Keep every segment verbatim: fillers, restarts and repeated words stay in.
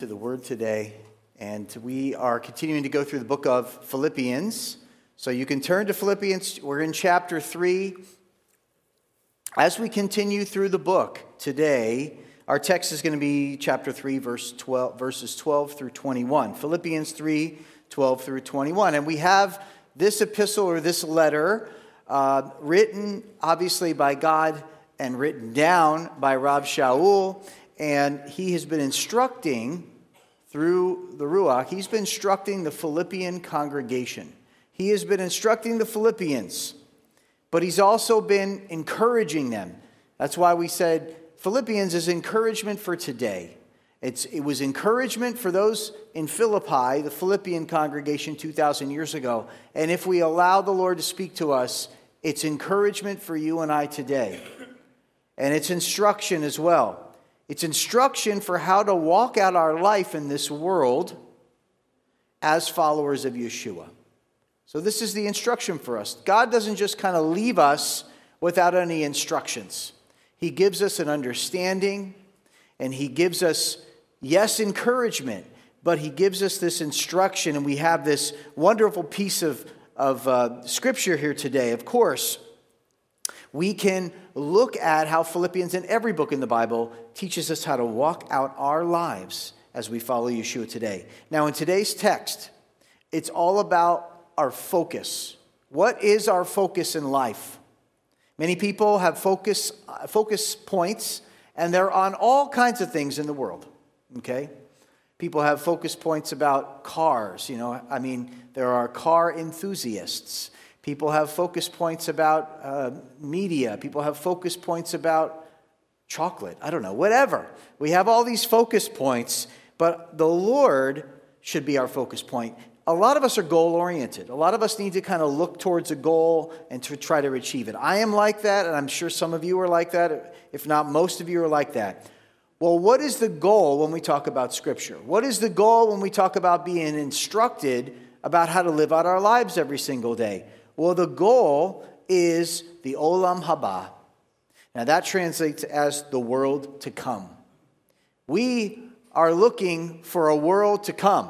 To the word today, and we are continuing to go through the book of Philippians. So you can turn to Philippians. We're in chapter three. As we continue through the book today, our text is going to be chapter three, verse twelve, verses twelve through twenty-one. Philippians three, twelve through twenty-one. And we have this epistle or this letter uh, written obviously by God and written down by Rav Shaul. And he has been instructing through the Ruach, he's been instructing the Philippian congregation. He has been instructing the Philippians, but he's also been encouraging them. That's why we said Philippians is encouragement for today. It's, it was encouragement for those in Philippi, the Philippian congregation two thousand years ago. And if we allow the Lord to speak to us, it's encouragement for you and I today. And it's instruction as well. It's instruction for how to walk out our life in this world as followers of Yeshua. So this is the instruction for us. God doesn't just kind of leave us without any instructions. He gives us an understanding, and he gives us, yes, encouragement, but he gives us this instruction, and we have this wonderful piece of, of uh, scripture here today. Of course, we can look at how Philippians and every book in the Bible teaches us how to walk out our lives as we follow Yeshua today. Now, in today's text, it's all about our focus. What is our focus in life? Many people have focus, uh, focus points, and they're on all kinds of things in the world, okay? People have focus points about cars, you know. I mean, there are car enthusiasts. People have focus points about uh, media. People have focus points about chocolate. I don't know, whatever. We have all these focus points, but the Lord should be our focus point. A lot of us are goal-oriented. A lot of us need to kind of look towards a goal and to try to achieve it. I am like that, and I'm sure some of you are like that. If not, most of you are like that. Well, what is the goal when we talk about Scripture? What is the goal when we talk about being instructed about how to live out our lives every single day? Well, the goal is the Olam Haba. Now, that translates as the world to come. We are looking for a world to come,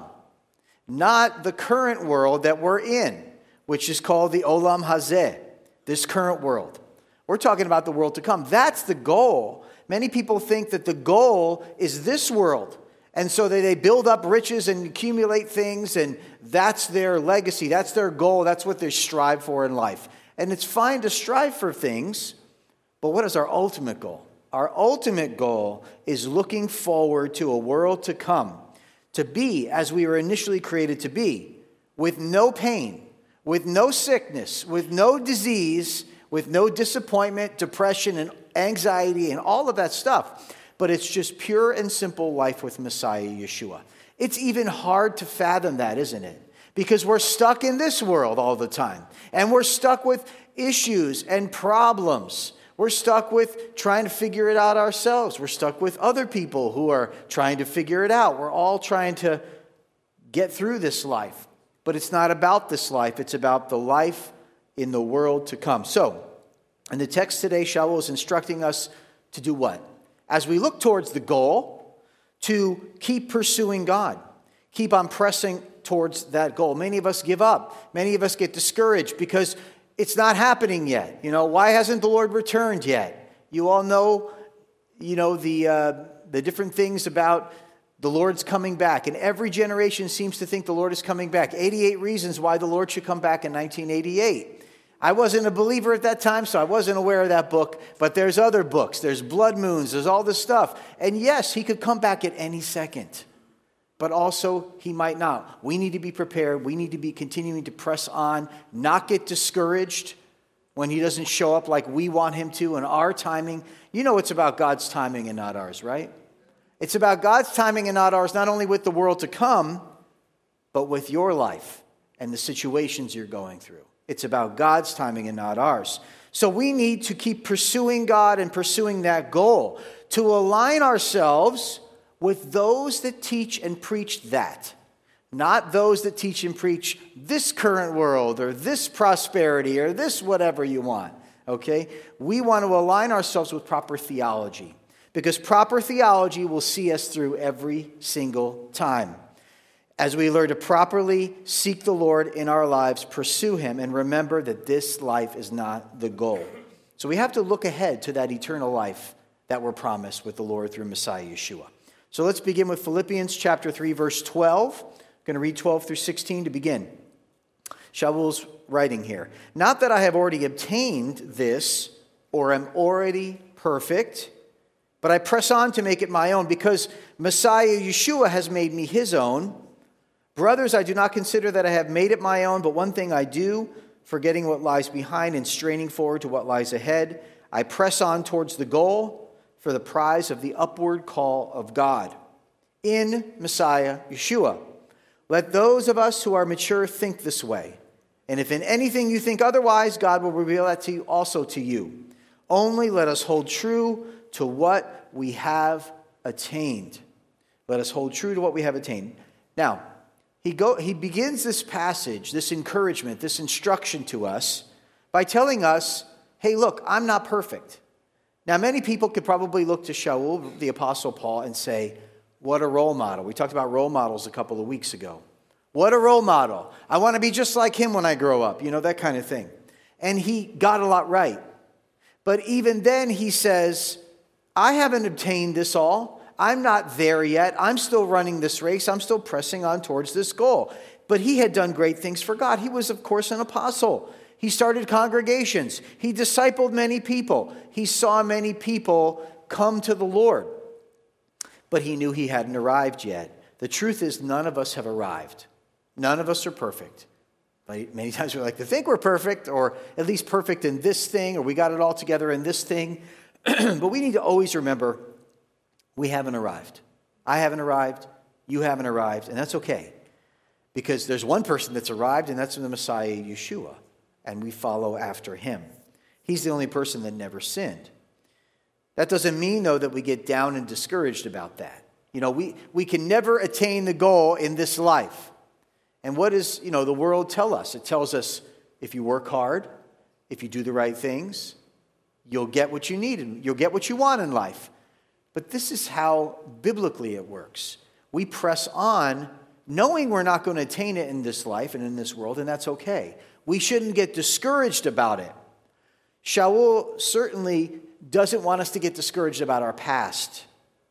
not the current world that we're in, which is called the Olam Hazeh, this current world. We're talking about the world to come. That's the goal. Many people think that the goal is this world. And so they, they build up riches and accumulate things, and that's their legacy. That's their goal. That's what they strive for in life. And it's fine to strive for things, but what is our ultimate goal? Our ultimate goal is looking forward to a world to come, to be as we were initially created to be, with no pain, with no sickness, with no disease, with no disappointment, depression, and anxiety, and all of that stuff. But it's just pure and simple life with Messiah Yeshua. It's even hard to fathom that, isn't it? Because we're stuck in this world all the time. And we're stuck with issues and problems. We're stuck with trying to figure it out ourselves. We're stuck with other people who are trying to figure it out. We're all trying to get through this life. But it's not about this life. It's about the life in the world to come. So, in the text today, Shaul is instructing us to do what? As we look towards the goal, to keep pursuing God. Keep on pressing towards that goal. Many of us give up. Many of us get discouraged because it's not happening yet. You know, why hasn't the Lord returned yet? You all know, you know, the uh, the different things about the Lord's coming back. And every generation seems to think the Lord is coming back. eighty-eight reasons why the Lord should come back in nineteen eighty-eight. I wasn't a believer at that time, so I wasn't aware of that book. But there's other books. There's blood moons. There's all this stuff. And yes, he could come back at any second. But also, he might not. We need to be prepared. We need to be continuing to press on, not get discouraged when he doesn't show up like we want him to in our timing. You know it's about God's timing and not ours, right? It's about God's timing and not ours, not only with the world to come, but with your life and the situations you're going through. It's about God's timing and not ours. So we need to keep pursuing God and pursuing that goal, to align ourselves with those that teach and preach that, not those that teach and preach this current world or this prosperity or this whatever you want, okay? We want to align ourselves with proper theology, because proper theology will see us through every single time. As we learn to properly seek the Lord in our lives, pursue him, and remember that this life is not the goal. So we have to look ahead to that eternal life that we're promised with the Lord through Messiah Yeshua. So let's begin with Philippians chapter three, verse twelve. I'm going to read twelve through sixteen to begin. Shaul's writing here. Not that I have already obtained this or am already perfect, but I press on to make it my own because Messiah Yeshua has made me his own. Brothers, I do not consider that I have made it my own, but one thing I do, forgetting what lies behind and straining forward to what lies ahead, I press on towards the goal for the prize of the upward call of God in Messiah Yeshua. Let those of us who are mature think this way. And if in anything you think otherwise, God will reveal that to you, also to you. Only let us hold true to what we have attained. Let us hold true to what we have attained. Now, he go, he begins this passage, this encouragement, this instruction to us by telling us, hey, look, I'm not perfect. Now, many people could probably look to Shaul, the Apostle Paul, and say, what a role model. We talked about role models a couple of weeks ago. What a role model. I want to be just like him when I grow up, you know, that kind of thing. And he got a lot right. But even then he says, I haven't obtained this all. I'm not there yet. I'm still running this race. I'm still pressing on towards this goal. But he had done great things for God. He was, of course, an apostle. He started congregations. He discipled many people. He saw many people come to the Lord. But he knew he hadn't arrived yet. The truth is, none of us have arrived. None of us are perfect. But many times we like to think we're perfect, or at least perfect in this thing, or we got it all together in this thing. But we need to always remember, we haven't arrived. I haven't arrived. You haven't arrived. And that's okay. Because there's one person that's arrived, and that's the Messiah, Yeshua. And we follow after him. He's the only person that never sinned. That doesn't mean, though, that we get down and discouraged about that. You know, we, we can never attain the goal in this life. And what does, you know, the world tell us? It tells us if you work hard, if you do the right things, you'll get what you need and you'll get what you want in life. But this is how biblically it works. We press on knowing we're not going to attain it in this life and in this world, and that's okay. We shouldn't get discouraged about it. Shaul certainly doesn't want us to get discouraged about our past.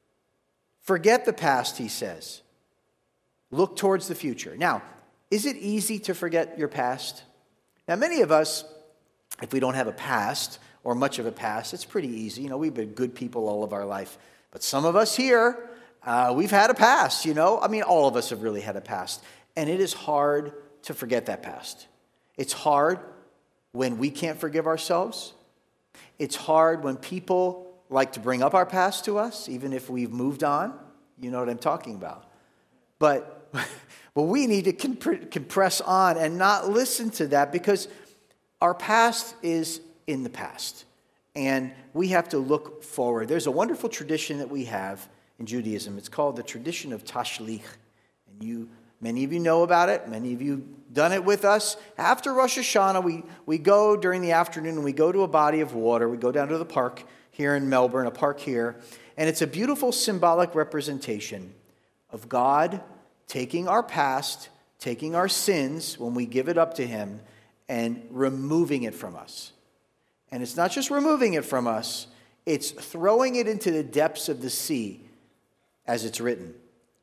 Forget the past, he says. Look towards the future. Now, is it easy to forget your past? Now, many of us, if we don't have a past or much of a past, it's pretty easy. You know, we've been good people all of our life. But some of us here, uh, we've had a past, you know. I mean, all of us have really had a past. And it is hard to forget that past. It's hard when we can't forgive ourselves. It's hard when people like to bring up our past to us, even if we've moved on. You know what I'm talking about. But... But we need to comp- compress on and not listen to that because our past is in the past. And we have to look forward. There's a wonderful tradition that we have in Judaism. It's called the tradition of Tashlich. And you, many of you know about it. Many of you done it with us. After Rosh Hashanah, we, we go during the afternoon and we go to a body of water. We go down to the park here in Melbourne, a park here. And it's a beautiful symbolic representation of God taking our past, taking our sins when we give it up to him, and removing it from us. And it's not just removing it from us, it's throwing it into the depths of the sea, as it's written.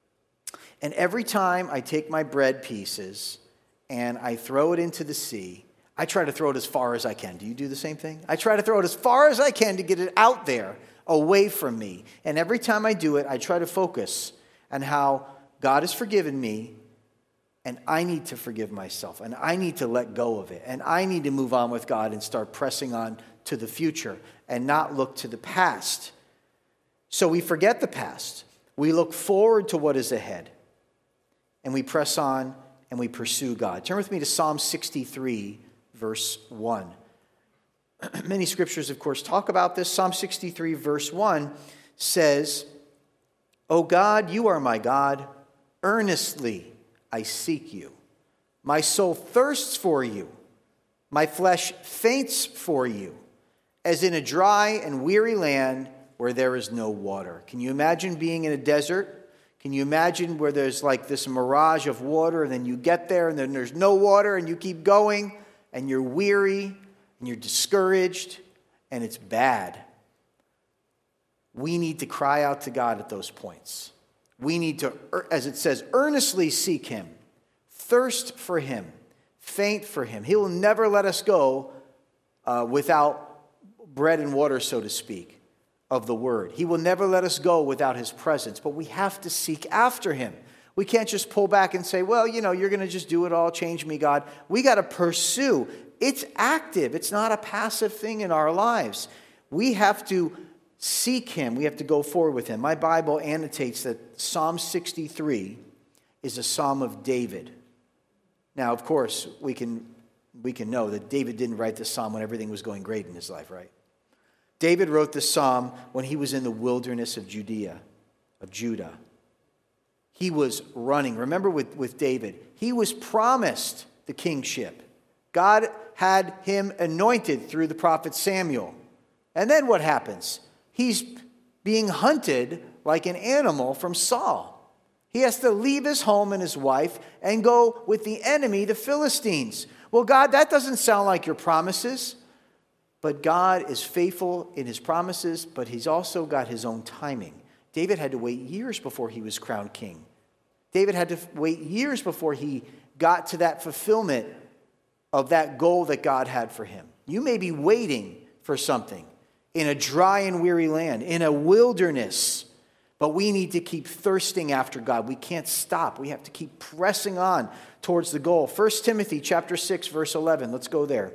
And every time I take my bread pieces and I throw it into the sea, I try to throw it as far as I can. Do you do the same thing? I try to throw it as far as I can to get it out there, away from me. And every time I do it, I try to focus on how God has forgiven me, and I need to forgive myself, and I need to let go of it, and I need to move on with God and start pressing on to the future and not look to the past. So we forget the past. We look forward to what is ahead, and we press on and we pursue God. Turn with me to Psalm sixty-three, verse one. Many scriptures, of course, talk about this. Psalm sixty-three, verse one says, "O God, you are my God. Earnestly I seek you. My soul thirsts for you. My flesh faints for you. As in a dry and weary land, where there is no water. Can you imagine being in a desert? Can you imagine where there's like this mirage of water, and then you get there and then there's no water, and you keep going and you're weary and you're discouraged and it's bad? We need to cry out to God at those points. We need to, as it says, earnestly seek him, thirst for him, faint for him. He will never let us go uh, without bread and water, so to speak, of the word. He will never let us go without his presence, but we have to seek after him. We can't just pull back and say, well, you know, you're going to just do it all. Change me, God. We got to pursue. It's active. It's not a passive thing in our lives. We have to seek him. We have to go forward with him. My Bible annotates that Psalm sixty-three is a psalm of David. Now, of course, we can we can know that David didn't write this psalm when everything was going great in his life, right? David wrote this psalm when he was in the wilderness of Judea, of Judah. He was running. Remember with, with David, he was promised the kingship. God had him anointed through the prophet Samuel. And then what happens? He's being hunted like an animal from Saul. He has to leave his home and his wife and go with the enemy, the Philistines. Well, God, that doesn't sound like your promises. But God is faithful in his promises, but he's also got his own timing. David had to wait years before he was crowned king. David had to wait years before he got to that fulfillment of that goal that God had for him. You may be waiting for something in a dry and weary land, in a wilderness, but we need to keep thirsting after God. We can't stop. We have to keep pressing on towards the goal. First Timothy chapter six, verse eleven. Let's go there.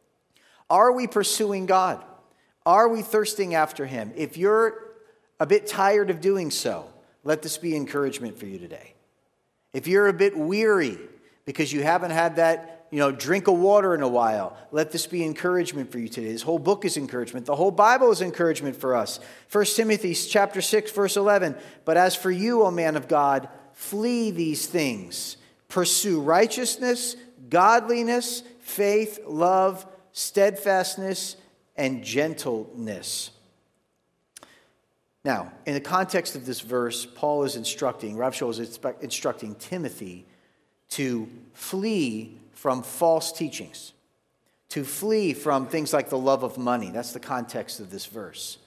Are we pursuing God? Are we thirsting after him? If you're a bit tired of doing so, let this be encouragement for you today. If you're a bit weary because you haven't had that, you know, drink of water in a while, let this be encouragement for you today. This whole book is encouragement. The whole Bible is encouragement for us. First Timothy chapter six, verse eleven. But as for you, O man of God, flee these things. Pursue righteousness, godliness, faith, love, steadfastness, and gentleness. Now, in the context of this verse, Paul is instructing, Rav Shaul is instructing Timothy to flee from false teachings, to flee from things like the love of money. That's the context of this verse.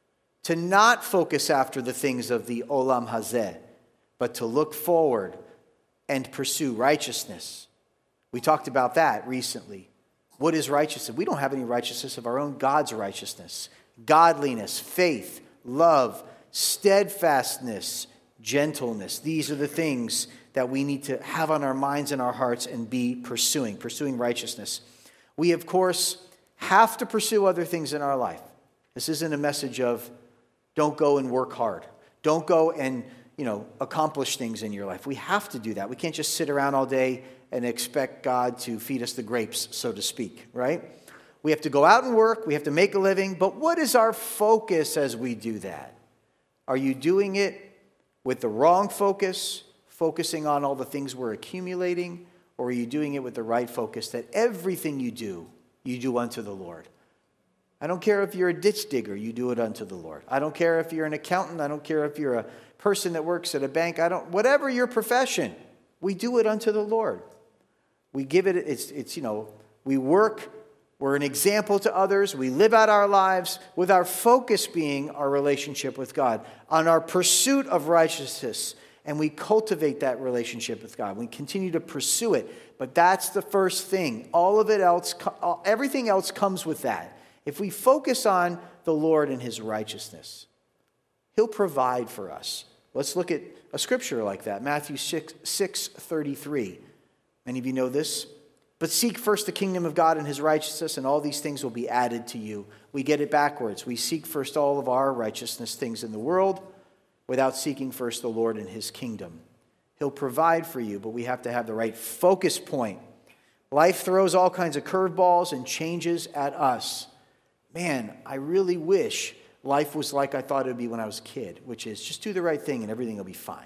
To not focus after the things of the olam hazeh, but to look forward and pursue righteousness. We talked about that recently. What is righteousness? We don't have any righteousness of our own. God's righteousness, godliness, faith, love, steadfastness, gentleness. These are the things that we need to have on our minds and our hearts and be pursuing, pursuing righteousness. We, of course, have to pursue other things in our life. This isn't a message of don't go and work hard. Don't go and, you know, accomplish things in your life. We have to do that. We can't just sit around all day and expect God to feed us the grapes, so to speak, right? We have to go out and work. We have to make a living. But what is our focus as we do that? Are you doing it with the wrong focus, focusing on all the things we're accumulating? Or are you doing it with the right focus that everything you do, you do unto the Lord? I don't care if you're a ditch digger, you do it unto the Lord. I don't care if you're an accountant. I don't care if you're a person that works at a bank. I don't, whatever your profession, we do it unto the Lord. We give it, it's, it's, you know, we work, we're an example to others, we live out our lives with our focus being our relationship with God, on our pursuit of righteousness, and we cultivate that relationship with God. We continue to pursue it, but that's the first thing. All of it else, everything else comes with that. If we focus on the Lord and his righteousness, he'll provide for us. Let's look at a scripture like that, Matthew six thirty-three. Many of you know this. But seek first the kingdom of God and his righteousness, and all these things will be added to you. We get it backwards. We seek first all of our righteousness things in the world without seeking first the Lord and his kingdom. He'll provide for you, but we have to have the right focus point. Life throws all kinds of curveballs and changes at us. Man, I really wish life was like I thought it would be when I was a kid, which is just do the right thing and everything will be fine.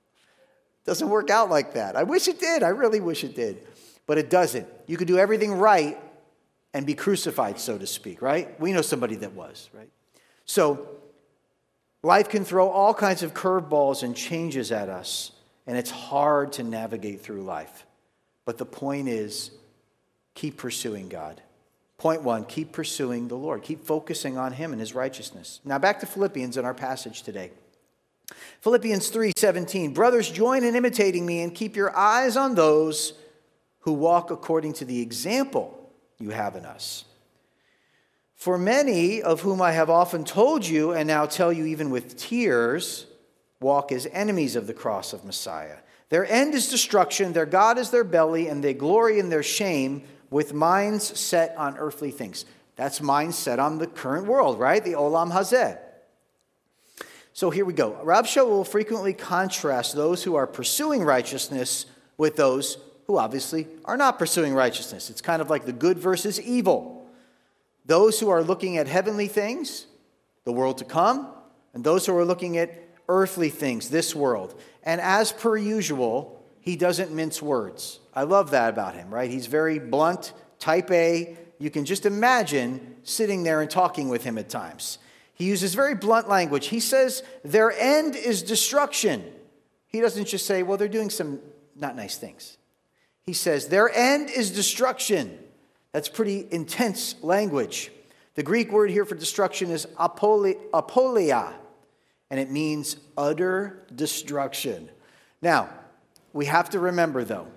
Doesn't work out like that. I wish it did. I really wish it did. But it doesn't. You could do everything right and be crucified, so to speak, right? We know somebody that was, right? So Life can throw all kinds of curveballs and changes at us, and it's hard to navigate through life. But the point is, keep pursuing God. Point one, keep pursuing the Lord. Keep focusing on him and his righteousness. Now back to Philippians in our passage today. Philippians three seventeen, brothers, join in imitating me and keep your eyes on those who walk according to the example you have in us. For many of whom I have often told you, and now tell you even with tears, walk as enemies of the cross of Messiah. Their end is destruction, their God is their belly, and they glory in their shame with minds set on earthly things. That's minds set on the current world, right? The Olam Hazeh. So here we go. Rav Shaul frequently contrasts those who are pursuing righteousness with those who obviously are not pursuing righteousness. It's kind of like the good versus evil. Those who are looking at heavenly things, the world to come, and those who are looking at earthly things, this world. And as per usual, he doesn't mince words. I love that about him, right? He's very blunt, type A. You can just imagine sitting there and talking with him at times. He uses very blunt language. He says their end is destruction. He doesn't just say, well, they're doing some not nice things. He says their end is destruction. That's pretty intense language. The Greek word here for destruction is apoleia, and it means utter destruction. Now, we have to remember, though,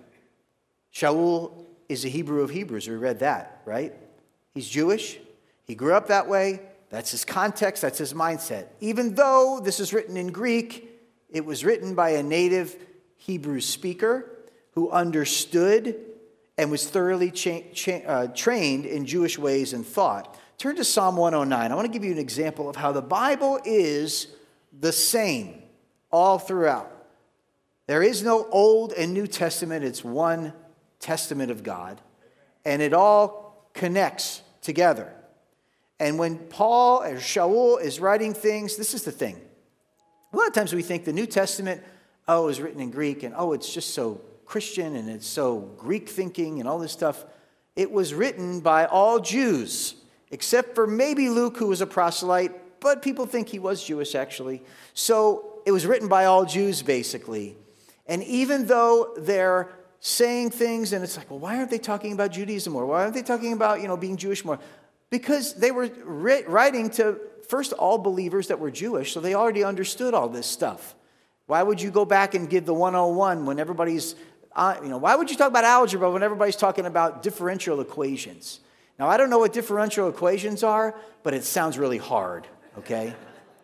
Shaul is a Hebrew of Hebrews. We read that, right? He's Jewish. He grew up that way. That's his context. That's his mindset. Even though this is written in Greek, it was written by a native Hebrew speaker who understood and was thoroughly cha- cha- uh, trained in Jewish ways and thought. Turn to Psalm one oh nine. I want to give you an example of how the Bible is the same all throughout. There is no Old and New Testament. It's one testament of God. And it all connects together. And when Paul or Shaul is writing things, this is the thing. A lot of times we think the New Testament, oh, is written in Greek, and oh, it's just so Christian and it's so Greek thinking and all this stuff. It was written by all Jews, except for maybe Luke, who was a proselyte, but people think he was Jewish actually. So it was written by all Jews basically. And even though they're saying things and it's like, well, why aren't they talking about Judaism more? Why aren't they talking about, you know, being Jewish more? Because they were writing to first all believers that were Jewish, so they already understood all this stuff. Why would you go back and give the one oh one when everybody's Uh, you know, why would you talk about algebra when everybody's talking about differential equations? Now, I don't know what differential equations are, but it sounds really hard, okay?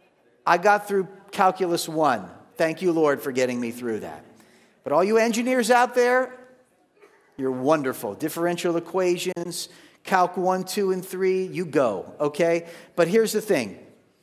I got through calculus one. Thank you, Lord, for getting me through that. But all you engineers out there, you're wonderful. Differential equations, calc one, two, and three, you go, okay? But here's the thing.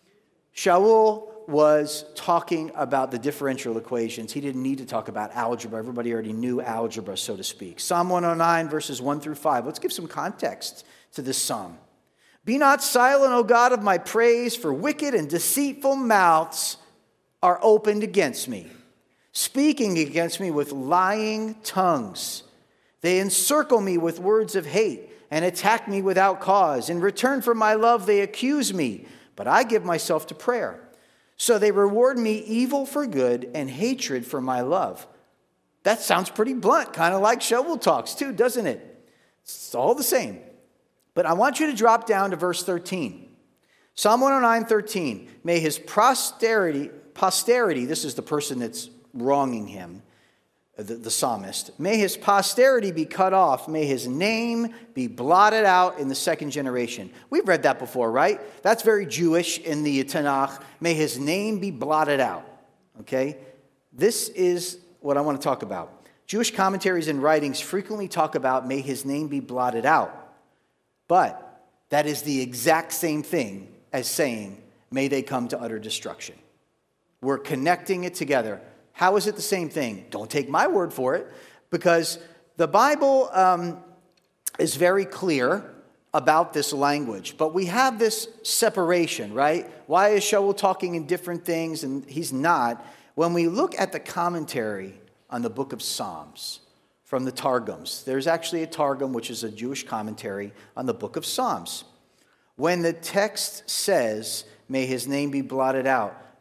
Shaul was talking about the differential equations. He didn't need to talk about algebra. Everybody already knew algebra, so to speak. Psalm one oh nine, verses one through five. Let's give some context to this psalm. Be not silent, O God of my praise, for wicked and deceitful mouths are opened against me, speaking against me with lying tongues. They encircle me with words of hate and attack me without cause. In return for my love, they accuse me, but I give myself to prayer. So they reward me evil for good and hatred for my love. That sounds pretty blunt, kind of like Shaul talks too, doesn't it? It's all the same. But I want you to drop down to verse thirteen. Psalm one oh nine, thirteen. May his posterity, posterity, this is the person that's wronging him, the, the psalmist. May his posterity be cut off. May his name be blotted out in the second generation. We've read that before, right? That's very Jewish in the Tanakh. May his name be blotted out. Okay? This is what I want to talk about. Jewish commentaries and writings frequently talk about may his name be blotted out. But that is the exact same thing as saying may they come to utter destruction. We're connecting it together. How is it the same thing? Don't take my word for it, because the Bible um, is very clear about this language. But we have this separation, right? Why is Shaul talking in different things and he's not? When we look at the commentary on the book of Psalms from the Targums, there's actually a Targum, which is a Jewish commentary on the book of Psalms. When the text says, may his name be blotted out,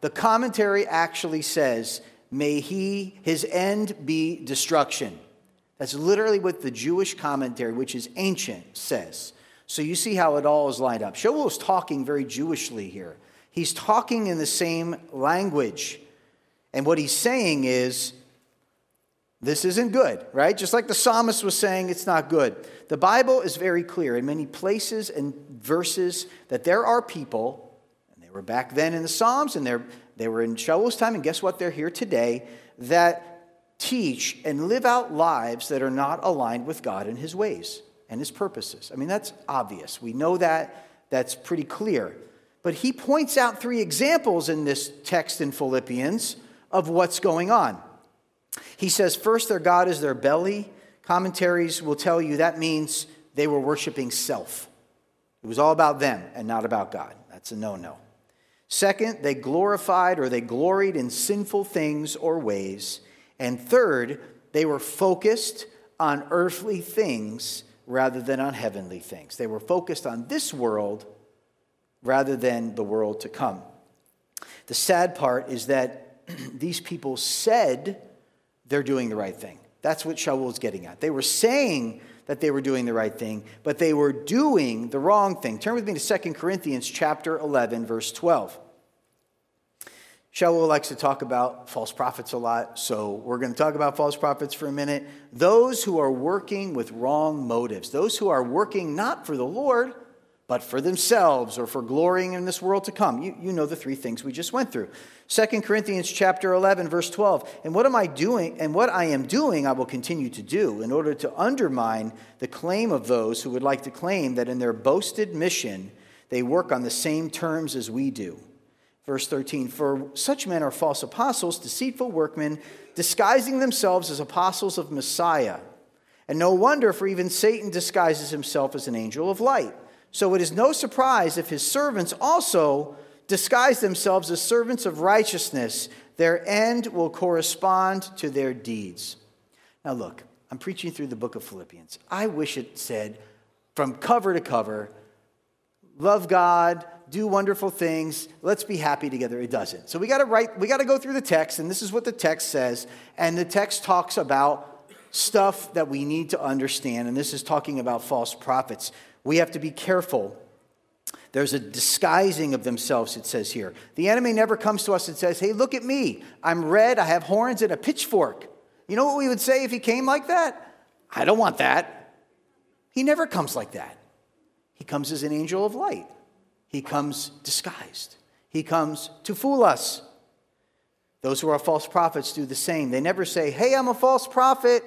The commentary actually says, may he, his end be destruction. That's literally what the Jewish commentary, which is ancient, says. So you see how it all is lined up. Shaul is talking very Jewishly here. He's talking in the same language. And what he's saying is, this isn't good, right? Just like the psalmist was saying, it's not good. The Bible is very clear in many places and verses that there are people, and they were back then in the Psalms, and they're, they were in Shaul's time, and guess what? They're here today, that teach and live out lives that are not aligned with God and his ways and his purposes. I mean, that's obvious. We know that. That's pretty clear. But he points out three examples in this text in Philippians of what's going on. He says, first, their God is their belly. Commentaries will tell you that means they were worshiping self. It was all about them and not about God. That's a no-no. Second, they glorified or they gloried in sinful things or ways. And third, they were focused on earthly things rather than on heavenly things. They were focused on this world rather than the world to come. The sad part is that these people said they're doing the right thing. That's what Shaul is getting at. They were saying that they were doing the right thing, but they were doing the wrong thing. Turn with me to Second Corinthians chapter eleven, verse twelve. Shaul likes to talk about false prophets a lot, so we're going to talk about false prophets for a minute. Those who are working with wrong motives, those who are working not for the Lord, but for themselves or for glorying in this world to come. You, you know the three things we just went through. Second Corinthians chapter eleven, verse twelve. And what am I doing? And what I am doing, I will continue to do in order to undermine the claim of those who would like to claim that in their boasted mission, they work on the same terms as we do. Verse thirteen, for such men are false apostles, deceitful workmen, disguising themselves as apostles of Messiah. And no wonder, for even Satan disguises himself as an angel of light. So it is no surprise if his servants also disguise themselves as servants of righteousness. Their end will correspond to their deeds. Now look, I'm preaching through the book of Philippians. I wish it said from cover to cover, love God, do wonderful things, let's be happy together. It doesn't. So we got to write, we got to go through the text, and this is what the text says. And the text talks about stuff that we need to understand, and this is talking about false prophets. We have to be careful. There's a disguising of themselves, it says here. The enemy never comes to us and says, hey, look at me. I'm red, I have horns and a pitchfork. You know what we would say if he came like that? I don't want that. He never comes like that. He comes as an angel of light. He comes disguised. He comes to fool us. Those who are false prophets do the same. They never say, hey, I'm a false prophet.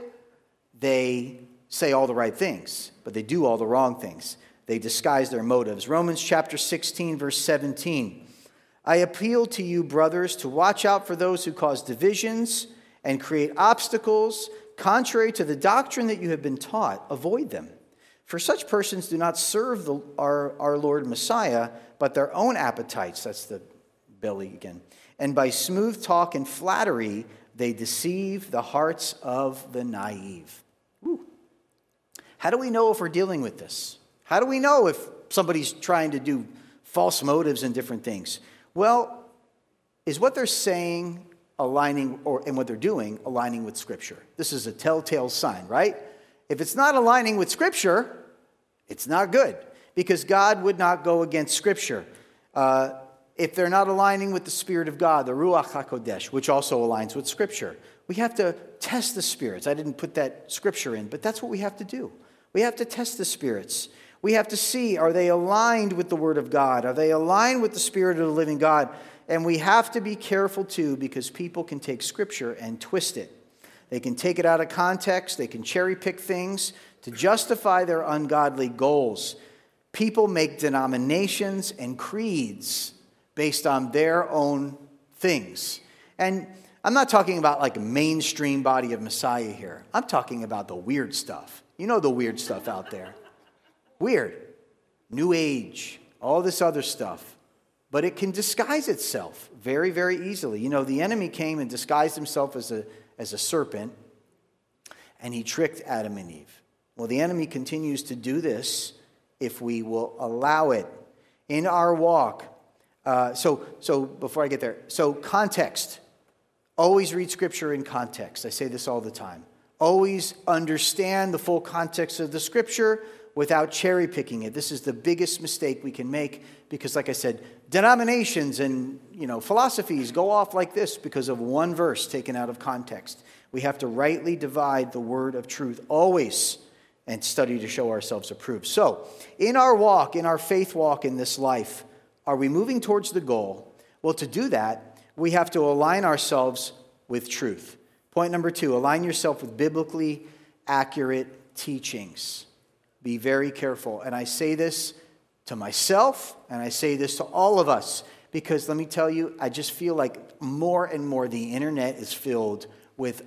They say all the right things, but they do all the wrong things. They disguise their motives. Romans chapter sixteen, verse seventeen. I appeal to you, brothers, to watch out for those who cause divisions and create obstacles contrary to the doctrine that you have been taught. Avoid them. For such persons do not serve the, our, our Lord Messiah, but their own appetites. That's the belly again. And by smooth talk and flattery, they deceive the hearts of the naive. Woo. How do we know if we're dealing with this? How do we know if somebody's trying to do false motives and different things? Well, is what they're saying aligning, or and what they're doing aligning with Scripture? This is a telltale sign, right? If it's not aligning with Scripture, it's not good, because God would not go against Scripture. Uh, if they're not aligning with the Spirit of God, the Ruach HaKodesh, which also aligns with Scripture, we have to test the spirits. I didn't put that Scripture in, but that's what we have to do. We have to test the spirits. We have to see, are they aligned with the Word of God? Are they aligned with the Spirit of the living God? And we have to be careful, too, because people can take Scripture and twist it. They can take it out of context. They can cherry pick things to justify their ungodly goals. People make denominations and creeds based on their own things. And I'm not talking about like a mainstream body of Messiah here. I'm talking about the weird stuff. You know the weird stuff out there. Weird. New Age. All this other stuff. But it can disguise itself very, very easily. You know, the enemy came and disguised himself as a, as a serpent, and he tricked Adam and Eve. Well, the enemy continues to do this if we will allow it. In our walk, Uh, so, so before I get there, so context. Always read Scripture in context. I say this all the time. Always understand the full context of the Scripture without cherry picking it. This is the biggest mistake we can make because, like I said, denominations and you know philosophies go off like this because of one verse taken out of context. We have to rightly divide the word of truth always and study to show ourselves approved. So, in our walk, in our faith walk in this life, are we moving towards the goal? Well, to do that, we have to align ourselves with truth. Point number two, align yourself with biblically accurate teachings. Be very careful. And I say this to myself, and I say this to all of us, because let me tell you, I just feel like more and more the internet is filled with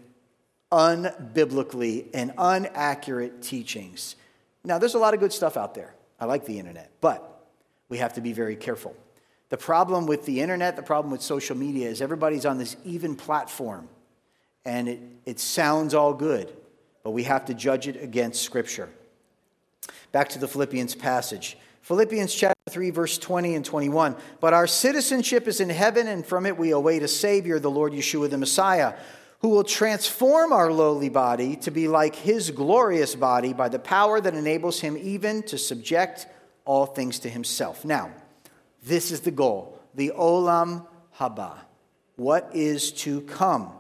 unbiblically and inaccurate teachings. Now, there's a lot of good stuff out there. I like the internet, but we have to be very careful. The problem with the internet, the problem with social media is everybody's on this even platform, and it, it sounds all good, but we have to judge it against Scripture. Back to the Philippians passage. Philippians chapter three, verse twenty and twenty-one. But our citizenship is in heaven, and from it we await a Savior, the Lord Yeshua the Messiah, who will transform our lowly body to be like his glorious body by the power that enables him even to subject all things to himself. Now, this is the goal, the Olam Haba. What is to come?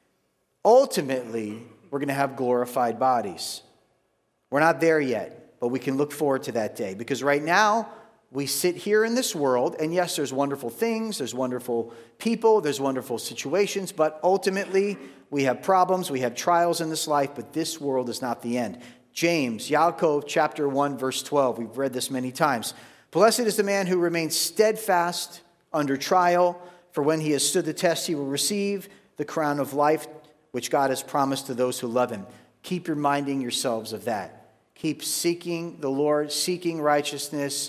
Ultimately, we're going to have glorified bodies. We're not there yet, but we can look forward to that day. Because right now, we sit here in this world, and yes, there's wonderful things, there's wonderful people, there's wonderful situations, but ultimately, we have problems, we have trials in this life, but this world is not the end. James, Yaakov, chapter one, verse twelve. We've read this many times. Blessed is the man who remains steadfast under trial, for when he has stood the test, he will receive the crown of life, which God has promised to those who love him. Keep reminding yourselves of that. Keep seeking the Lord, seeking righteousness,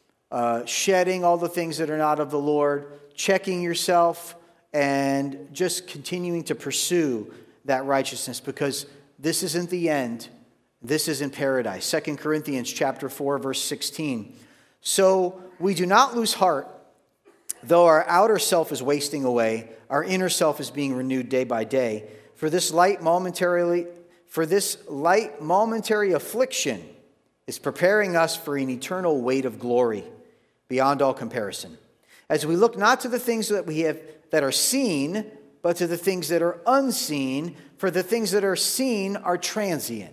uh, shedding all the things that are not of the Lord, checking yourself, and just continuing to pursue that righteousness, because this isn't the end. This is in paradise. Second Corinthians chapter four, verse sixteen. So we do not lose heart, though our outer self is wasting away, our inner self is being renewed day by day. For this light momentarily, for this light momentary affliction is preparing us for an eternal weight of glory beyond all comparison. As we look not to the things that we have that are seen, but to the things that are unseen, for the things that are seen are transient,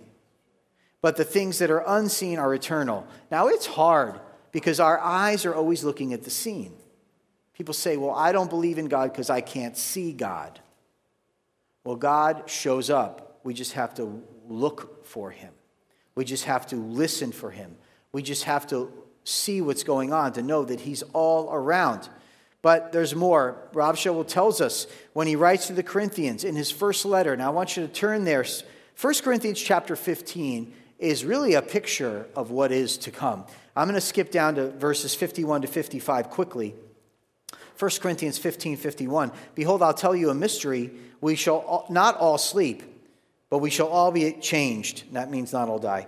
but the things that are unseen are eternal. Now, it's hard because our eyes are always looking at the seen. People say, well, I don't believe in God because I can't see God. Well, God shows up. We just have to look for him. We just have to listen for him. We just have to see what's going on to know that he's all around. But there's more. Rav Shaul tells us when he writes to the Corinthians in his first letter. Now, I want you to turn there. First Corinthians chapter fifteen is really a picture of what is to come. I'm going to skip down to verses fifty-one to fifty-five quickly. First Corinthians fifteen fifty-one. Behold, I'll tell you a mystery. We shall not all sleep, but we shall all be changed. That means not all die.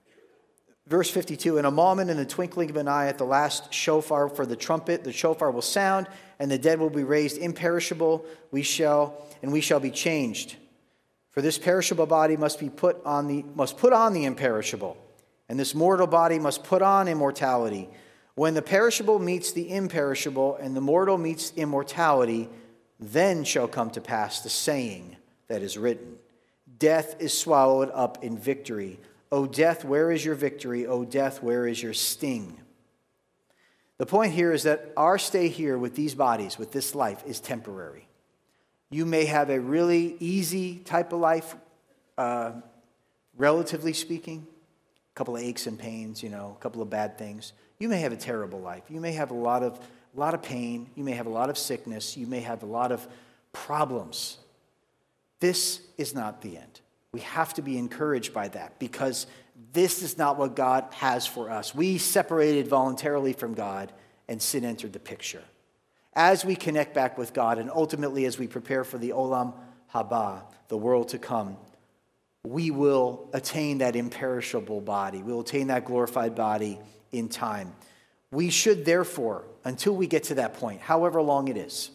Verse fifty-two, in a moment, in the twinkling of an eye, at the last shofar for the trumpet, the shofar will sound, and the dead will be raised imperishable. We shall, and we shall be changed. For this perishable body must be put on the must put on the imperishable, and this mortal body must put on immortality. When the perishable meets the imperishable, and the mortal meets immortality, then shall come to pass the saying that is written: Death is swallowed up in victory. O death, where is your victory? O death, where is your sting? The point here is that our stay here with these bodies, with this life, is temporary. You may have a really easy type of life, uh, relatively speaking. A couple of aches and pains, you know, a couple of bad things. You may have a terrible life. You may have a lot of, a lot of pain. You may have a lot of sickness. You may have a lot of problems. This is not the end. We have to be encouraged by that because this is not what God has for us. We separated voluntarily from God and sin entered the picture. As we connect back with God and ultimately as we prepare for the Olam Haba, the world to come, we will attain that imperishable body. We will attain that glorified body in time. We should therefore, until we get to that point, however long it is,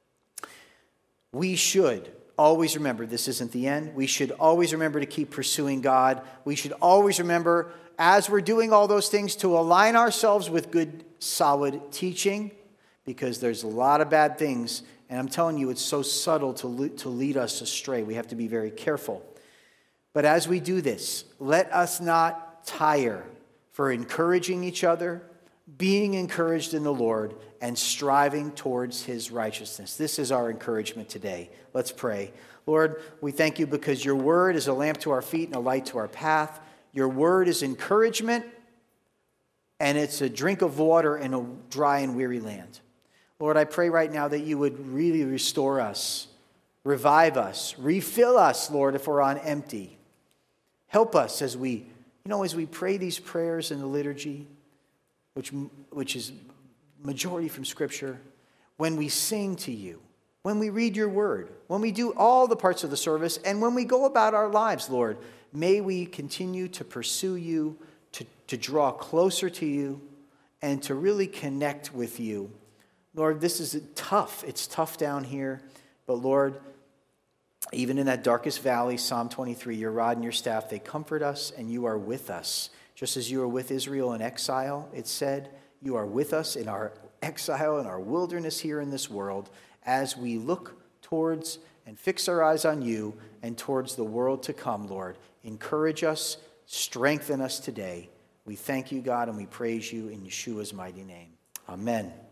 we should always remember this isn't the end. We should always remember to keep pursuing God. We should always remember, as we're doing all those things, to align ourselves with good, solid teaching, because there's a lot of bad things. And I'm telling you, it's so subtle to, le- to lead us astray. We have to be very careful. But as we do this, let us not tire for encouraging each other, being encouraged in the Lord, and striving towards his righteousness. This is our encouragement today. Let's pray. Lord, we thank you because your word is a lamp to our feet and a light to our path. Your word is encouragement, and it's a drink of water in a dry and weary land. Lord, I pray right now that you would really restore us, revive us, refill us, Lord, if we're on empty. Help us as we, you know, as we pray these prayers in the liturgy, which, which is majority from Scripture, when we sing to you, when we read your word, when we do all the parts of the service, and when we go about our lives, Lord, may we continue to pursue you, to, to draw closer to you, and to really connect with you. Lord, this is tough. It's tough down here, but Lord, even in that darkest valley, Psalm twenty-three, your rod and your staff, they comfort us, and you are with us. Just as you are with Israel in exile, it said, you are with us in our exile, in our wilderness here in this world, as we look towards and fix our eyes on you and towards the world to come, Lord. Encourage us, strengthen us today. We thank you, God, and we praise you in Yeshua's mighty name. Amen.